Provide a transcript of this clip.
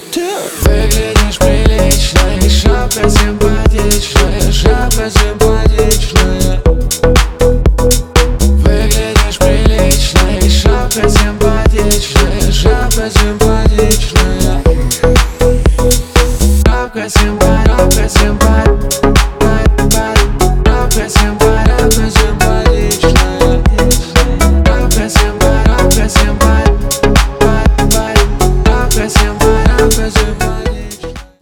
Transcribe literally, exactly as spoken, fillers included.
Выглядишь прилично, и шапка симпатичная, шапка симпатичная. Выглядишь прилично, и шапка симпатичная, шапка симпатичная. Шапка симпатичная.